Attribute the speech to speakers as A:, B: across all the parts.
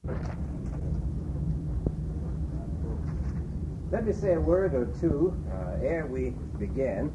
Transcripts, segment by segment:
A: Let me say a word or two ere we begin.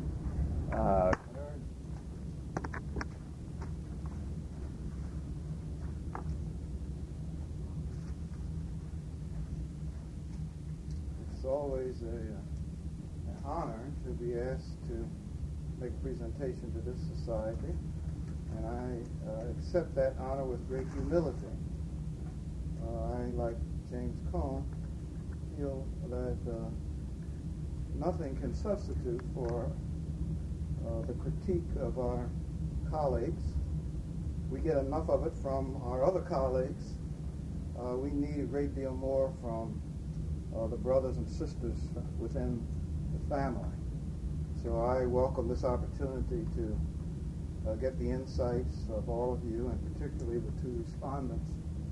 B: It's always an honor to be asked to make a presentation to this society, and I accept that honor with great humility. I, like James Cone, feel that nothing can substitute for the critique of our colleagues. We get enough of it from our other colleagues. We need a great deal more from the brothers and sisters within the family. So I welcome this opportunity to get the insights of all of you, and particularly the two respondents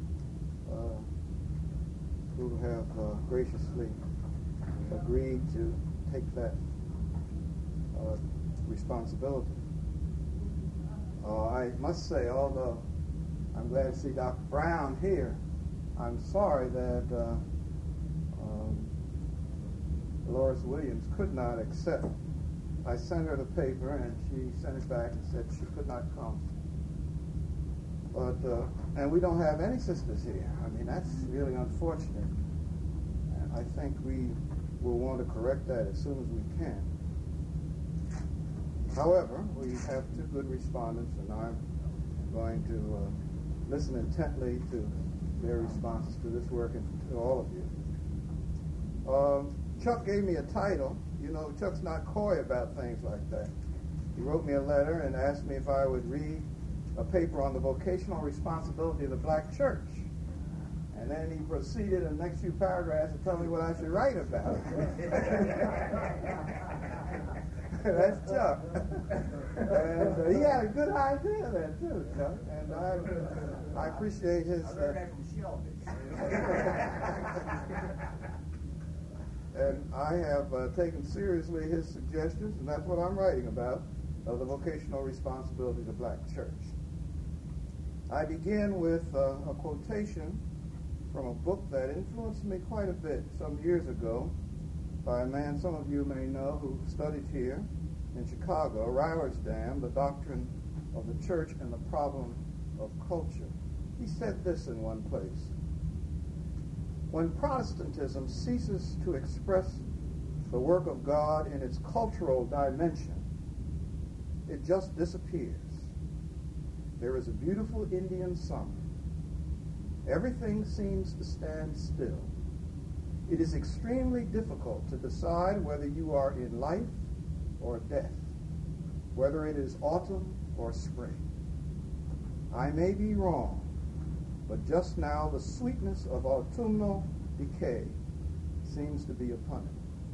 B: who have graciously agreed to take that responsibility. I must say, although I'm glad to see Dr. Brown here, I'm sorry that Dolores Williams could not accept. I sent her the paper, and she sent it back and said she could not come. But and we don't have any sisters here. I mean, that's really unfortunate. And I think we will want to correct that as soon as we can. However, we have two good respondents, and I'm going to listen intently to their responses to this work and to all of you. Chuck gave me a title. You know, Chuck's not coy about things like that. He wrote me a letter and asked me if I would read a paper on the vocational responsibility of the black church. And then he proceeded in the next few paragraphs to tell me what I should write about. That's Chuck. And he had a good idea then, too, Chuck. And I appreciate his... I learned that from Shelby. And I have taken seriously his suggestions, and that's what I'm writing about, of the vocational responsibility of the black church. I begin with a quotation from a book that influenced me quite a bit some years ago by a man some of you may know who studied here in Chicago, Rylersdam, The Doctrine of the Church and the Problem of Culture. He said this in one place: when Protestantism ceases to express the work of God in its cultural dimension, it just disappears. There is a beautiful Indian summer. Everything seems to stand still. It is extremely difficult to decide whether you are in life or death, whether it is autumn or spring. I may be wrong, but just now the sweetness of autumnal decay seems to be upon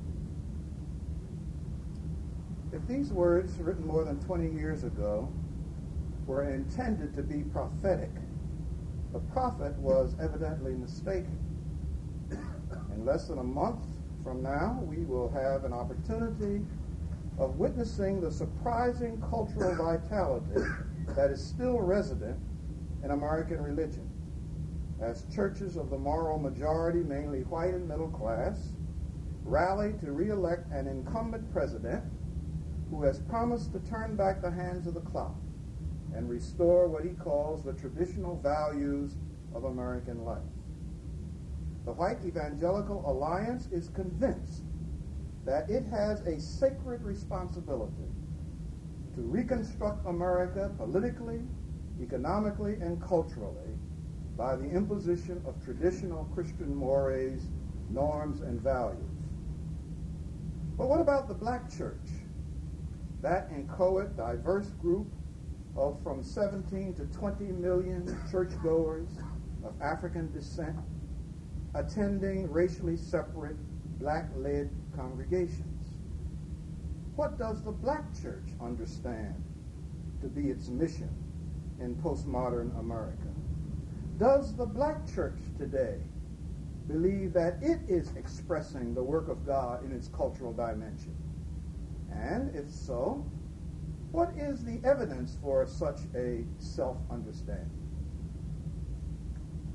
B: it. If these words, written more than 20 years ago, were intended to be prophetic, the prophet was evidently mistaken. In less than a month from now, we will have an opportunity of witnessing the surprising cultural vitality that is still resident in American religion, as churches of the moral majority, mainly white and middle class, rally to re-elect an incumbent president who has promised to turn back the hands of the clock and restore what he calls the traditional values of American life. The White Evangelical Alliance is convinced that it has a sacred responsibility to reconstruct America politically, economically, and culturally by the imposition of traditional Christian mores, norms, and values. But what about the black church? That inchoate, diverse group of from 17 to 20 million churchgoers of African descent attending racially separate black-led congregations. What does the black church understand to be its mission in postmodern America? Does the black church today believe that it is expressing the work of God in its cultural dimension? And if so, what is the evidence for such a self-understanding?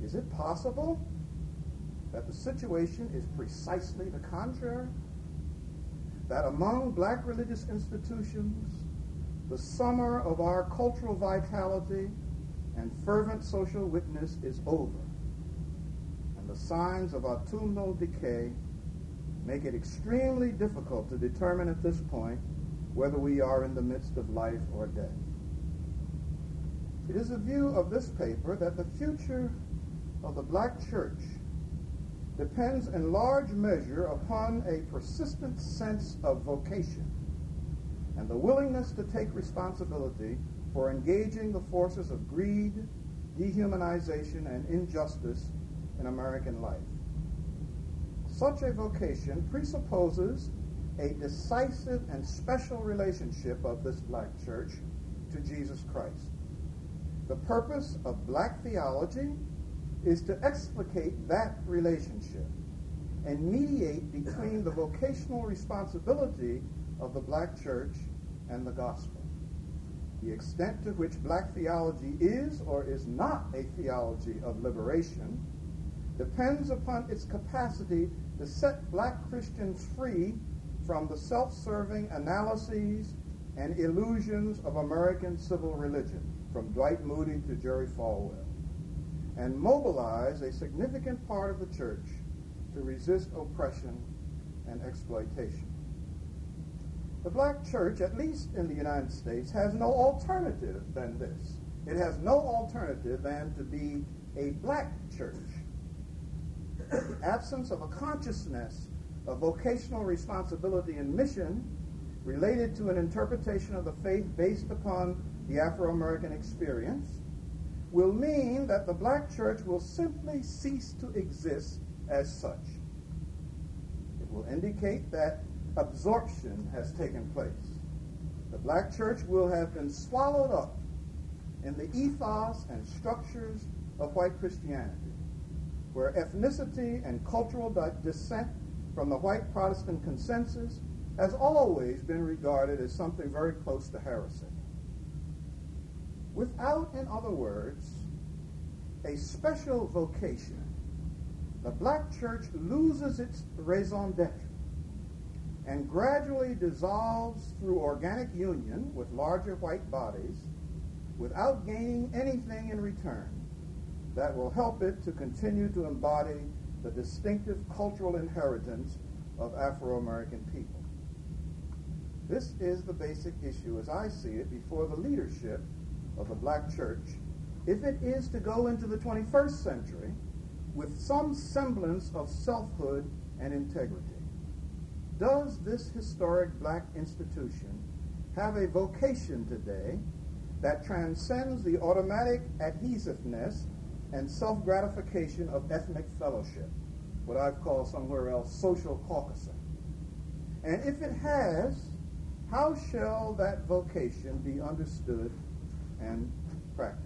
B: Is it possible that the situation is precisely the contrary? That among black religious institutions, the summer of our cultural vitality and fervent social witness is over, and the signs of autumnal decay make it extremely difficult to determine at this point whether we are in the midst of life or death. It is the view of this paper that the future of the black church depends in large measure upon a persistent sense of vocation and the willingness to take responsibility for engaging the forces of greed, dehumanization, and injustice in American life. Such a vocation presupposes a decisive and special relationship of this black church to Jesus Christ. The purpose of black theology is to explicate that relationship and mediate between the vocational responsibility of the black church and the gospel. The extent to which black theology is or is not a theology of liberation depends upon its capacity to set black Christians free from the self-serving analyses and illusions of American civil religion, from Dwight Moody to Jerry Falwell, and mobilize a significant part of the church to resist oppression and exploitation. The black church, at least in the United States, has no alternative than this. It has no alternative than to be a black church. The absence of a consciousness of vocational responsibility and mission related to an interpretation of the faith based upon the Afro-American experience will mean that the black church will simply cease to exist as such. It will indicate that absorption has taken place. The black church will have been swallowed up in the ethos and structures of white Christianity, where ethnicity and cultural dissent from the white Protestant consensus has always been regarded as something very close to heresy. Without, in other words, a special vocation, the black church loses its raison d'etre and gradually dissolves through organic union with larger white bodies without gaining anything in return that will help it to continue to embody the distinctive cultural inheritance of Afro-American people. This is the basic issue, as I see it, before the leadership of the black church, if it is to go into the 21st century with some semblance of selfhood and integrity. Does this historic black institution have a vocation today that transcends the automatic adhesiveness and self-gratification of ethnic fellowship, what I've called somewhere else social caucusing? And if it has, how shall that vocation be understood and practiced?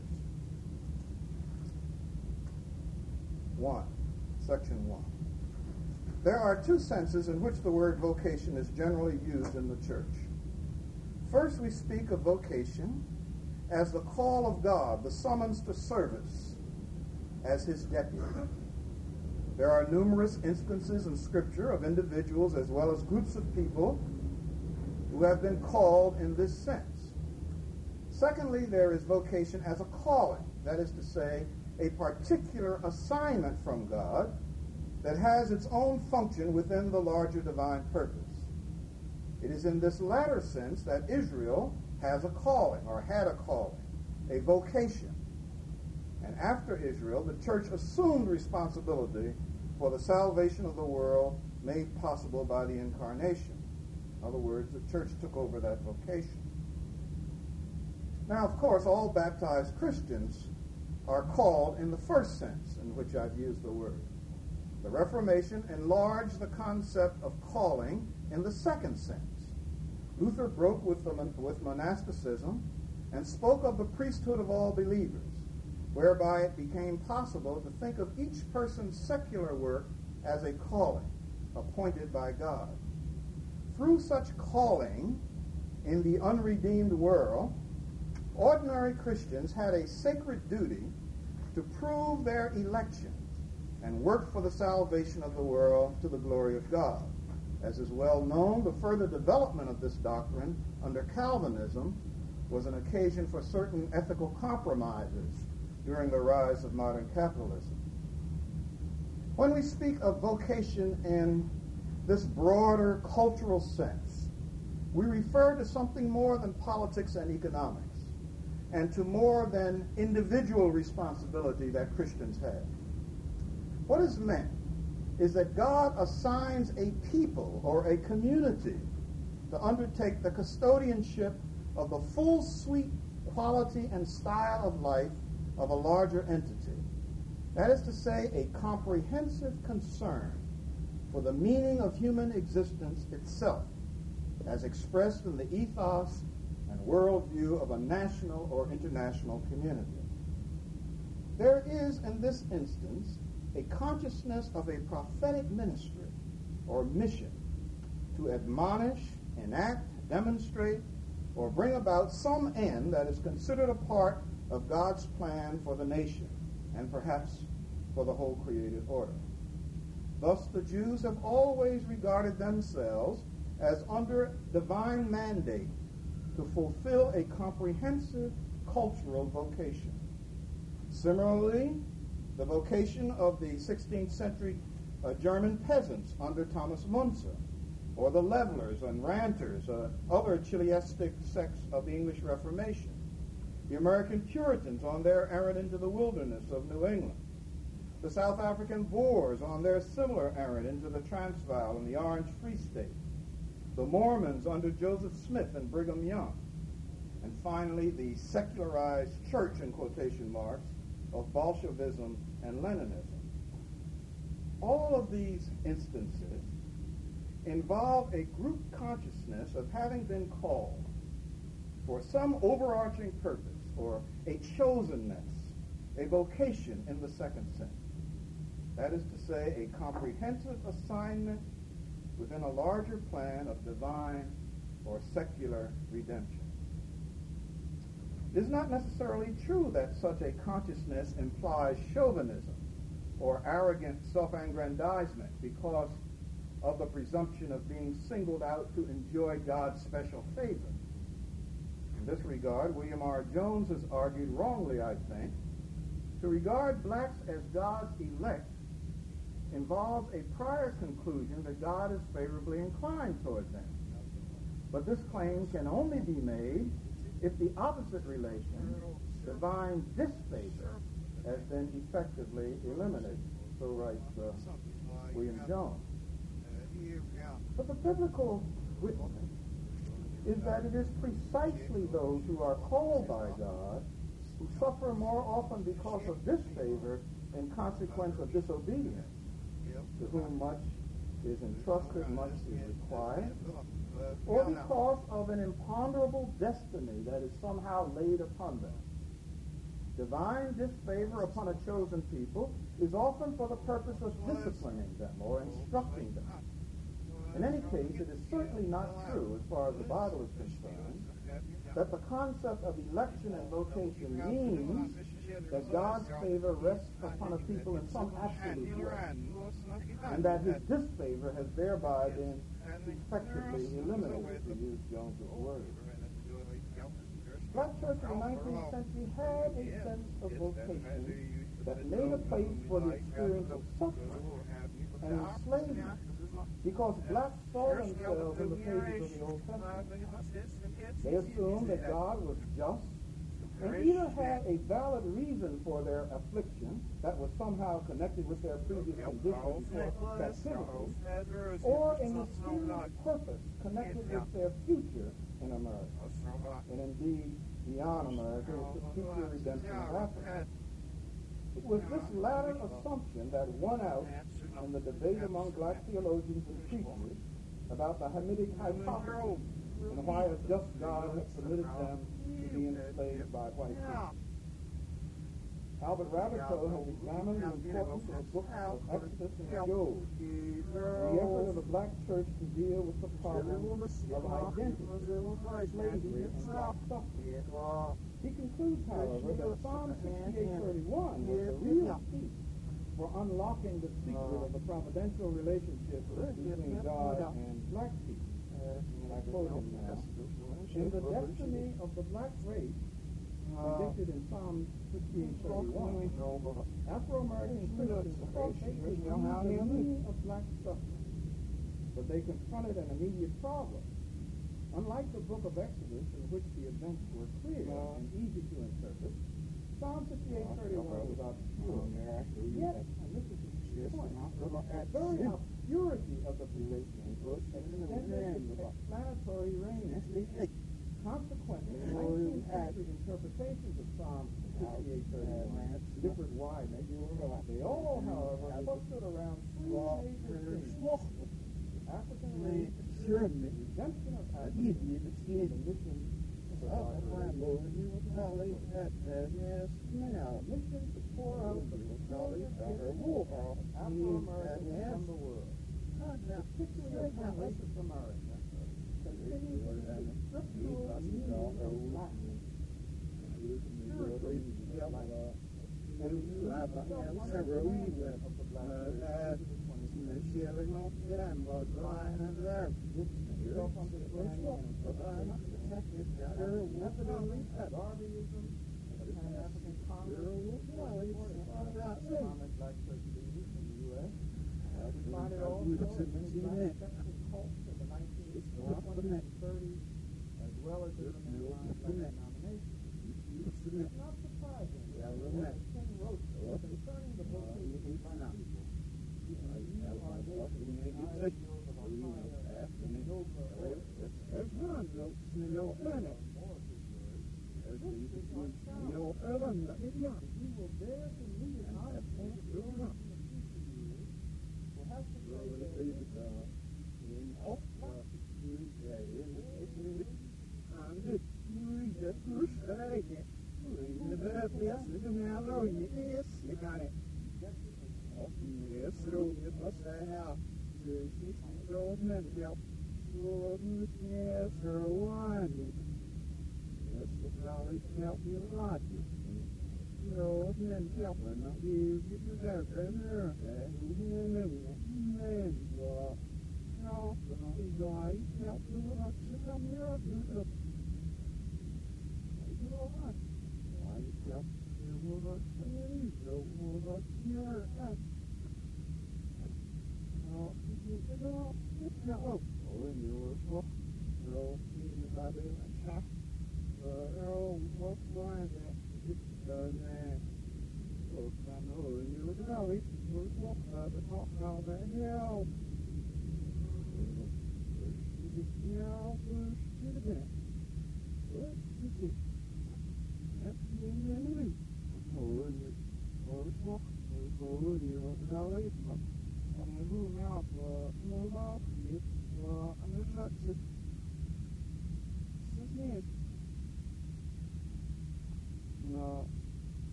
B: Section 1. There are two senses in which the word vocation is generally used in the church. First, we speak of vocation as the call of God, the summons to service as his deputy. There are numerous instances in Scripture of individuals as well as groups of people who have been called in this sense. Secondly, there is vocation as a calling, that is to say, a particular assignment from God that has its own function within the larger divine purpose. It is in this latter sense that Israel has a calling, or had a calling, a vocation. And after Israel, the church assumed responsibility for the salvation of the world made possible by the incarnation. In other words, the church took over that vocation. Now, of course, all baptized Christians are called in the first sense in which I've used the word. The Reformation enlarged the concept of calling in the second sense. Luther broke with monasticism and spoke of the priesthood of all believers, whereby it became possible to think of each person's secular work as a calling appointed by God. Through such calling in the unredeemed world, ordinary Christians had a sacred duty to prove their election and work for the salvation of the world to the glory of God. As is well known, the further development of this doctrine under Calvinism was an occasion for certain ethical compromises during the rise of modern capitalism. When we speak of vocation in this broader cultural sense, we refer to something more than politics and economics, and to more than individual responsibility that Christians have. What is meant is that God assigns a people or a community to undertake the custodianship of the full suite, quality, and style of life of a larger entity. That is to say, a comprehensive concern for the meaning of human existence itself, as expressed in the ethos and worldview of a national or international community. There is, in this instance, a consciousness of a prophetic ministry or mission to admonish, enact, demonstrate, or bring about some end that is considered a part of God's plan for the nation and perhaps for the whole created order. Thus, the Jews have always regarded themselves as under divine mandate to fulfill a comprehensive cultural vocation. Similarly, the vocation of the 16th century German peasants under Thomas Müntzer, or the levelers and ranters, other Chiliastic sects of the English Reformation, the American Puritans on their errand into the wilderness of New England, the South African Boers on their similar errand into the Transvaal and the Orange Free State, the Mormons under Joseph Smith and Brigham Young, and finally the secularized church, in quotation marks, of Bolshevism and Leninism. All of these instances involve a group consciousness of having been called for some overarching purpose or a chosenness, a vocation in the second sense. That is to say, a comprehensive assignment within a larger plan of divine or secular redemption. It is not necessarily true that such a consciousness implies chauvinism or arrogant self-aggrandizement because of the presumption of being singled out to enjoy God's special favor. In this regard, William R. Jones has argued wrongly, I think, to regard blacks as God's elect involves a prior conclusion that God is favorably inclined toward them. But this claim can only be made if the opposite relation, divine disfavor, has been effectively eliminated. So writes William Jones. But the biblical witness is that it is precisely those who are called by God who suffer more often because of disfavor in consequence of disobedience, to whom much is entrusted, much is required, or because of an imponderable destiny that is somehow laid upon them. Divine disfavor upon a chosen people is often for the purpose of disciplining them or instructing them. In any case, it is certainly not true, as far as the Bible is concerned, that the concept of election and vocation means that God's favor rests upon a people in some absolute way, and that his disfavor has thereby been effectively eliminated, to use Jones's words. Black church in the 19th century had a sense of vocation that made a place for the experience of suffering and enslavement, because blacks saw themselves in the pages of the Old Testament. They assumed that God was just and either had a valid reason for their affliction that was somehow connected with their previous condition before captivity, or a mysterious purpose connected with their future in America, and indeed beyond America with the future redemption of Africa. It was this latter assumption that won out in the debate among black theologians and preachers about the Hamitic hypothesis and why a just God had permitted them to be enslaved by white people. Albert Rabbitoe has examined the importance of the books of Exodus and Job, the effort of the black church to deal with the problem of identity, slavery, and black suffering.
C: He concludes, however, that Psalm 68:31 was the real key for unlocking the secret of the providential relationship between God and black people. And I quote him now. In the destiny of the black race, predicted in Psalm 68:31, Afro-American Christians faced the meaning of black suffering, but they confronted an immediate problem. Unlike the book of Exodus, in which the events were clear and easy to interpret, Psalm 68:31 was obscure. Yet, and this is the point, the very obscurity of the position extended its explanatory range. Consequently, 19th century interpretations of Psalm 68:31 differed widely. They all, however, clustered around three major themes: African race, redemption of Africa, and the mission of God. Mission to pour out the peculiar gifts of Afro-Americans from the world, particularly from West America, continues the scriptural meaning of blackness. Darbyism, the Pan-African Congress, Islamic black church leaders in the U.S. We find it also in many black sector cults in the 1920s and 30s, as well as in the mainline black denominations. It's not surprising that King wrote concerning the vocation of black people.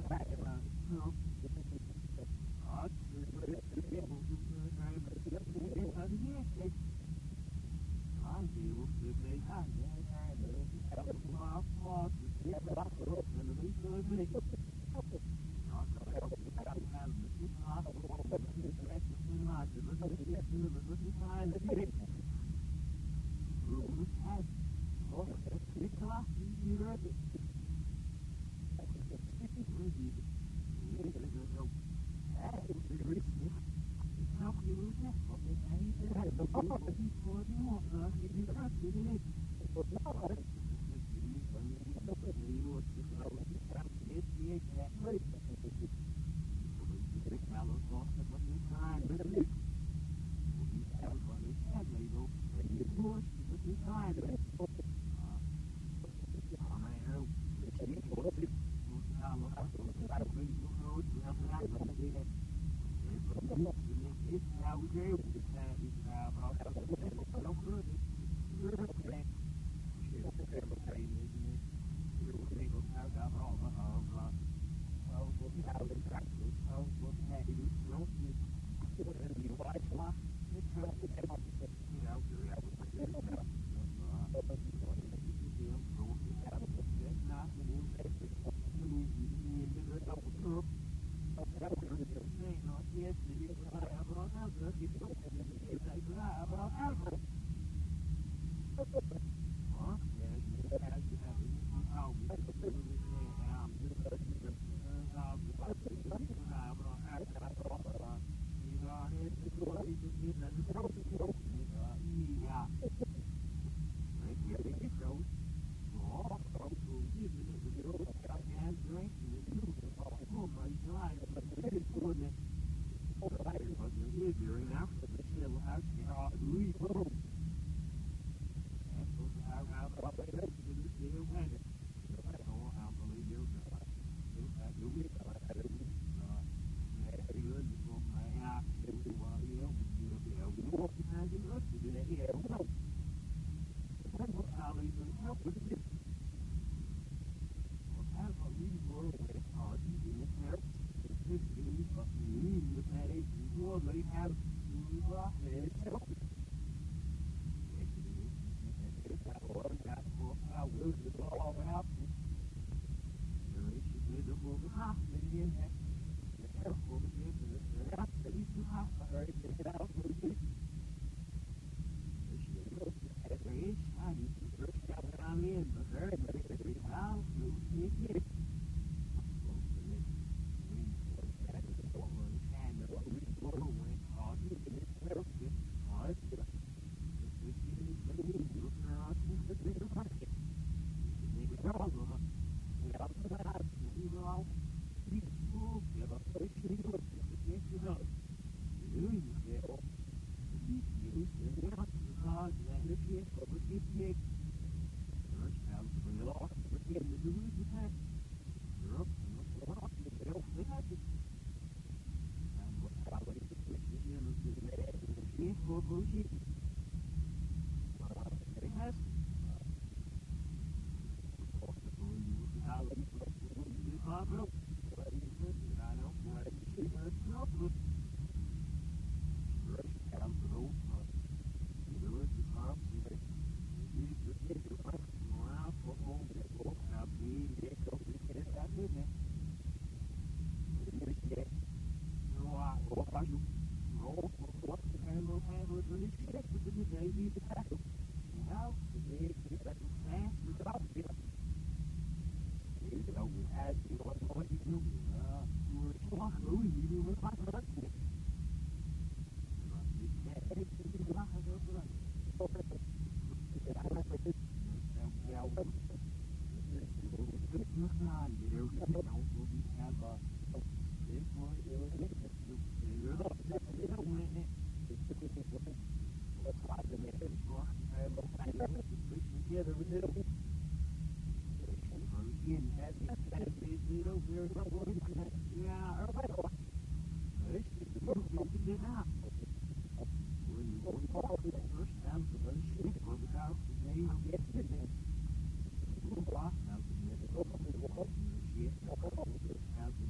D: Now,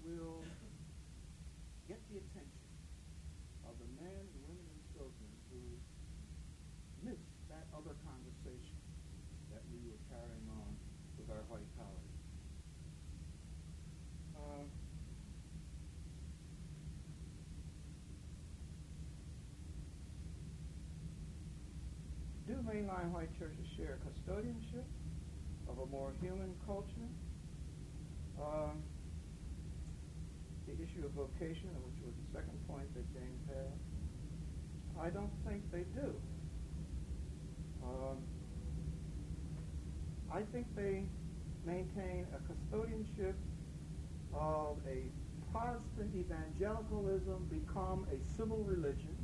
C: will get the attention of the men, women, and children who missed that other conversation that we were carrying on with our white colleagues. Do mainline white churches share custodianship of a more human culture? The issue of vocation, which was the second point that James had, I don't think they do. I think they maintain a custodianship of a Protestant evangelicalism become a civil religion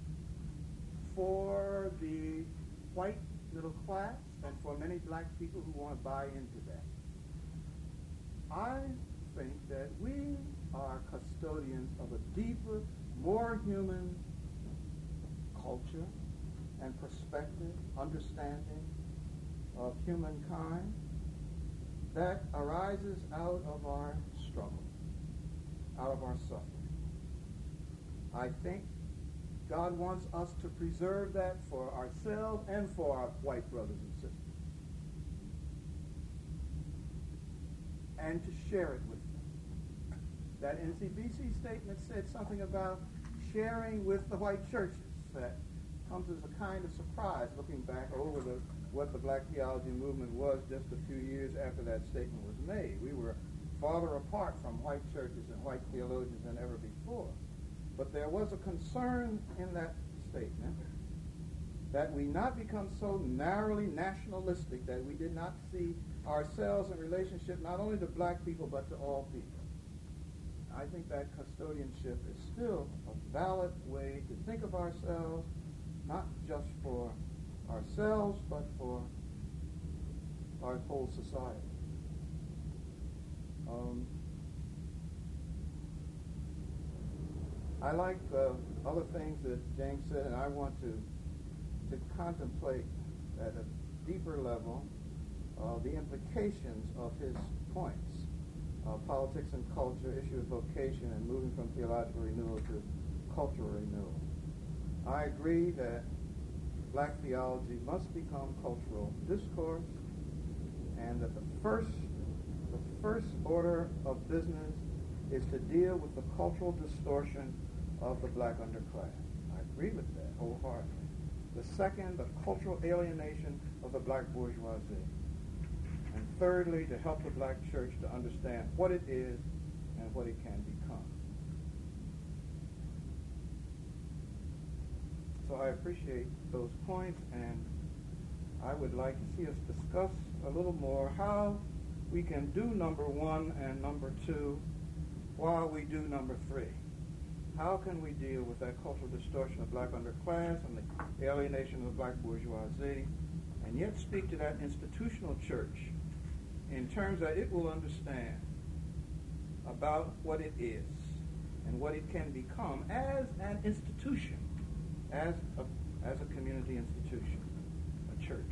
C: for the white middle class and for many black people who want to buy into that. I think that we are custodians of a deeper, more human culture and perspective, understanding of humankind that arises out of our struggle, out of our suffering. I think God wants us to preserve that for ourselves and for our white brothers and sisters, and to share it with them. That NCBC statement said something about sharing with the white churches. That comes as a kind of surprise looking back over what the black theology movement was just a few years after that statement was made. We were farther apart from white churches and white theologians than ever before. But there was a concern in that statement that we not become so narrowly nationalistic that we did not see ourselves in relationship not only to black people but to all people. I think that custodianship is still a valid way to think of ourselves, not just for ourselves, but for our whole society. I like other things that James said, and I want to contemplate at a deeper level the implications of his points. Politics and culture, issue of vocation, and moving from theological renewal to cultural renewal. I agree that black theology must become cultural discourse, and that the first order of business is to deal with the cultural distortion of the black underclass. I agree with that wholeheartedly. The second, the cultural alienation of the black bourgeoisie. And thirdly, to help the black church to understand what it is and what it can become. So I appreciate those points, and I would like to see us discuss a little more how we can do number 1 and number 2 while we do number 3. How can we deal with that cultural distortion of black underclass and the alienation of the black bourgeoisie, and yet speak to that institutional church in terms that it will understand about what it is and what it can become as an institution, as a community institution, a church.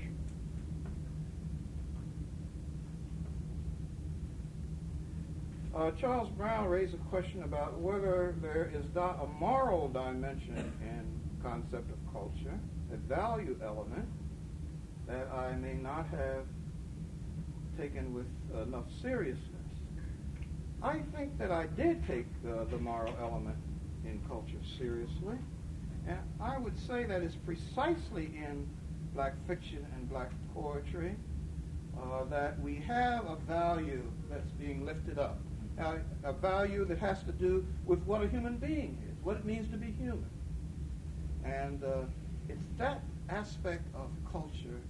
C: Charles Brown raised a question about whether there is not a moral dimension in concept of culture, a value element that I may not have taken with enough seriousness. I think that I did take the moral element in culture seriously, and I would say that it's precisely in black fiction and black poetry that we have a value that's being lifted up. A value that has to do with what a human being is, what it means to be human. And it's that aspect of culture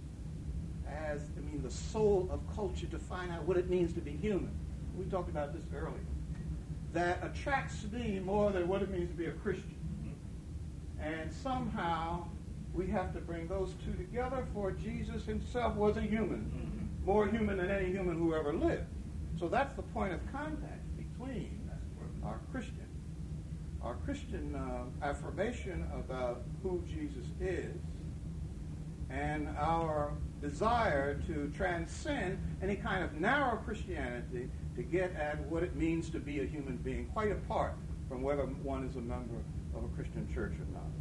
C: the soul of culture, to find out what it means to be human. We talked about this earlier. That attracts me more than what it means to be a Christian. And somehow we have to bring those two together, for Jesus himself was a human, more human than any human who ever lived. So that's the point of contact between our Christian affirmation about who Jesus is and our
D: desire to transcend any kind of narrow Christianity to get at what it means to be a human being, quite apart from whether one is a member of a Christian church or not.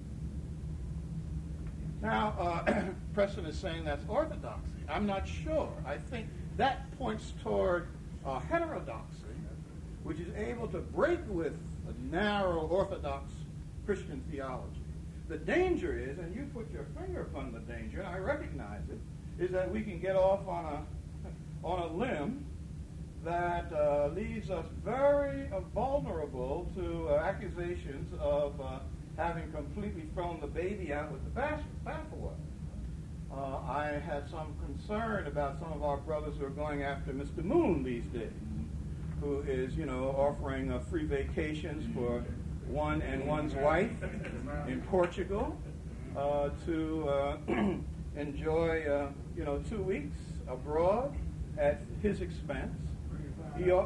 D: Now, Preston is saying that's orthodoxy. I'm not sure. I think that points toward heterodoxy, which is able to break with a narrow orthodox Christian theology. The danger is, and you put your finger upon the danger, and I recognize it, is that we can get off on a limb that leaves us very vulnerable to accusations of having completely thrown the baby out with the bathwater. I had some concern about some of our brothers who are going after Mr. Moon these days, who is, offering free vacations for one and one's wife in Portugal to enjoy, 2 weeks abroad at his expense. You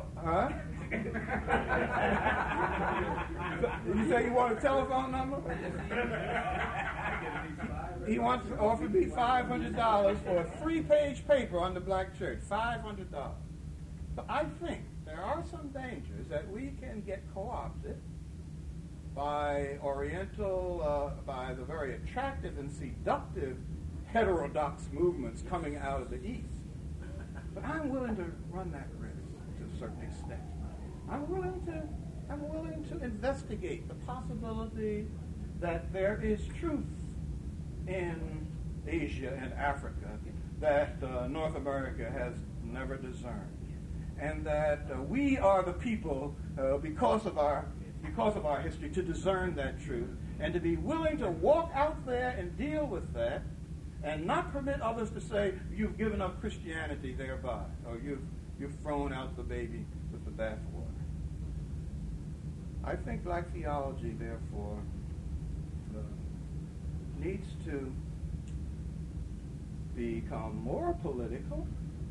D: say you want a telephone number? He wants to offer me $500 for a 3-page paper on the black church. $500. So I think there are some dangers that we can get co-opted by by the very attractive and seductive heterodox movements coming out of the East. But I'm willing to run that risk to a certain extent. I'm willing to investigate the possibility that there is truth in Asia and Africa that North America has never discerned, and that we are the people, because of our history, to discern that truth, and to be willing to walk out there and deal with that, and not permit others to say, you've given up Christianity thereby, or you've thrown out the baby with the bathwater. I think black theology, therefore, needs to become more political,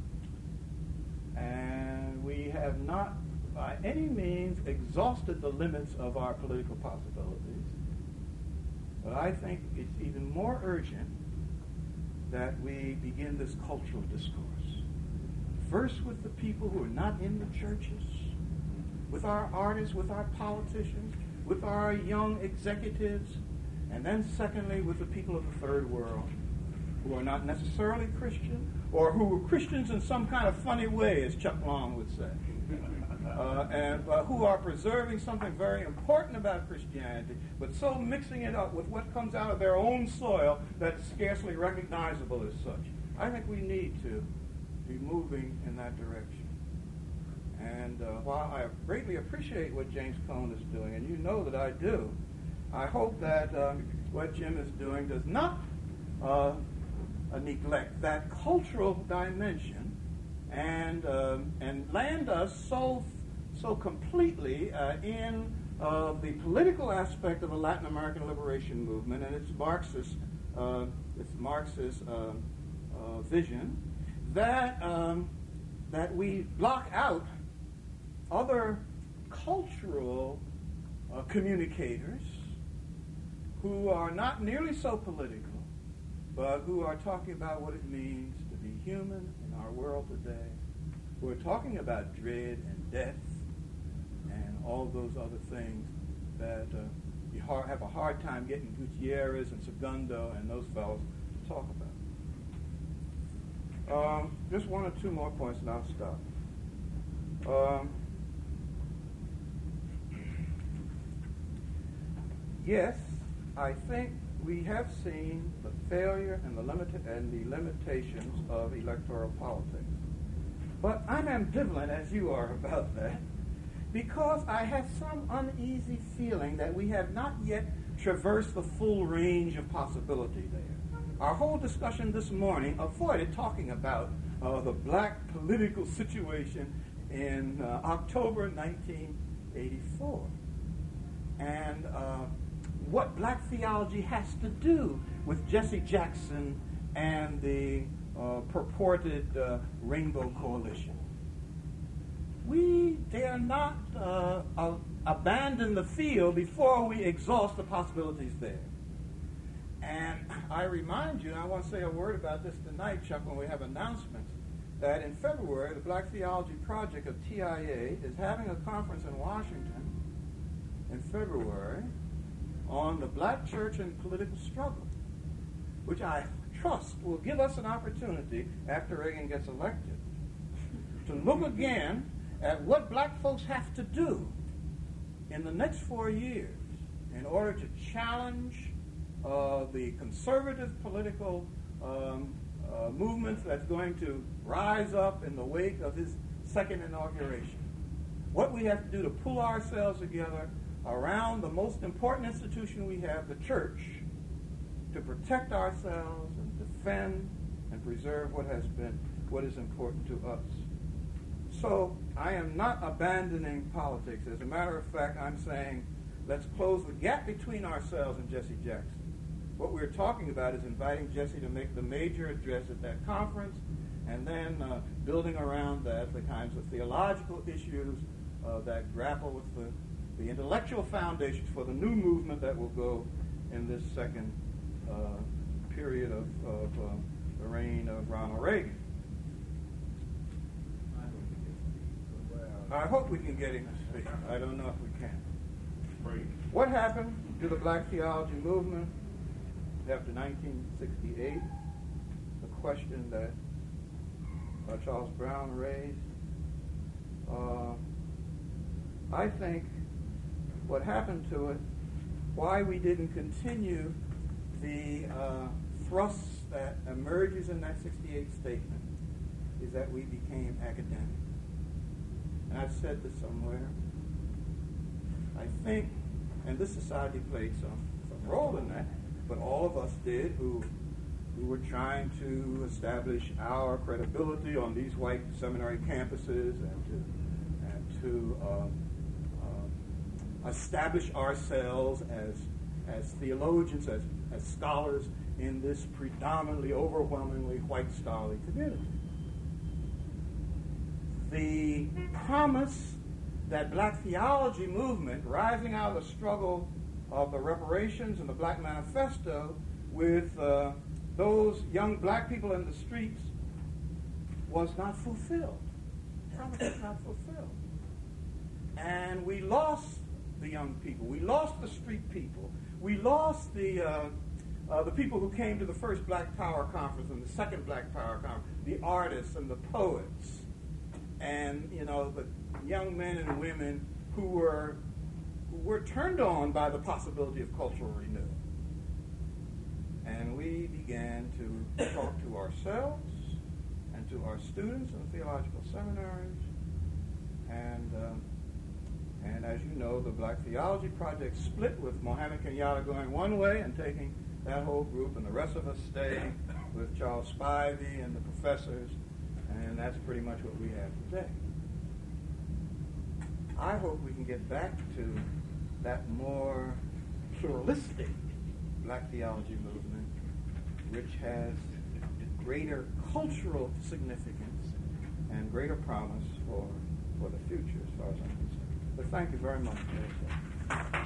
D: and we have not by any means exhausted the limits of our political possibilities. But I think it's even more urgent that we begin this cultural discourse. First with the people who are not in the churches, with our artists, with our politicians, with our young executives, and then secondly with the people of the third world who are not necessarily Christian, or who are Christians in some kind of funny way, as Chuck Long would say, and who are preserving something very important about Christianity, but so mixing it up with what comes out of their own soil that it's scarcely recognizable as such. I think we need to be moving in that direction. And while I greatly appreciate what James Cone is doing, and you know that I do, I hope that what Jim is doing does not neglect that cultural dimension and land us so completely in the political aspect of the Latin American liberation movement and its Marxist vision that we block out other cultural communicators who are not nearly so political, but who are talking about what it means to be human in our world today, who are talking about dread and death and all those other things that you have a hard time getting Gutierrez and Segundo and those fellows to talk about. Just one or two more points and I'll stop. Yes, I think we have seen the failure and the limitations of electoral politics. But I'm ambivalent, as you are, about that, because I have some uneasy feeling that we have not yet traversed the full range of possibility there. Our whole discussion this morning avoided talking about the black political situation in October 1984. And what black theology has to do with Jesse Jackson and the purported Rainbow Coalition. We dare not abandon the field before we exhaust the possibilities there. And I remind you, and I want to say a word about this tonight, Chuck, when we have announcements, that in February, the Black Theology Project of TIA is having a conference in Washington in February on the black church and political struggle, which I trust will give us an opportunity, after Reagan gets elected, to look again at what black folks have to do in the next 4 years in order to challenge the conservative political movement that's going to rise up in the wake of his second inauguration. What we have to do to pull ourselves together around the most important institution we have, the church, to protect ourselves and defend and preserve what is important to us. So I am not abandoning politics. As a matter of fact, I'm saying let's close the gap between ourselves and Jesse Jackson. What we're talking about is inviting Jesse to make the major address at that conference, and then building around that the kinds of theological issues that grapple with the intellectual foundations for the new movement that will go in this second period of the reign of Ronald Reagan. I hope we can get him to speak. I don't know if we can. What happened to the black theology movement after 1968? The question that Charles Brown raised. I think what happened to it, why we didn't continue the thrust that emerges in that 68 statement, is that we became academic. And I've said this somewhere. I think, and this society played some role in that, but all of us did who were trying to establish our credibility on these white seminary campuses and to establish ourselves as theologians, as scholars in this predominantly, overwhelmingly white scholarly community. The promise that black theology movement, rising out of the struggle of the reparations and the Black Manifesto with those young black people in the streets, was not fulfilled. The promise was not fulfilled. And we lost the young people. We lost the street people. We lost the people who came to the first Black Power Conference and the second Black Power Conference, the artists and the poets, and the young men and women who were turned on by the possibility of cultural renewal. And we began to talk to ourselves and to our students in the theological seminaries. And as you know, the Black Theology Project split, with Mohammed Kenyatta going one way and taking that whole group, and the rest of us staying with Charles Spivey and the professors, and that's pretty much what we have today. I hope we can get back to that more pluralistic black theology movement, which has greater cultural significance and greater promise for the future, as far as I'm concerned. But thank you very much.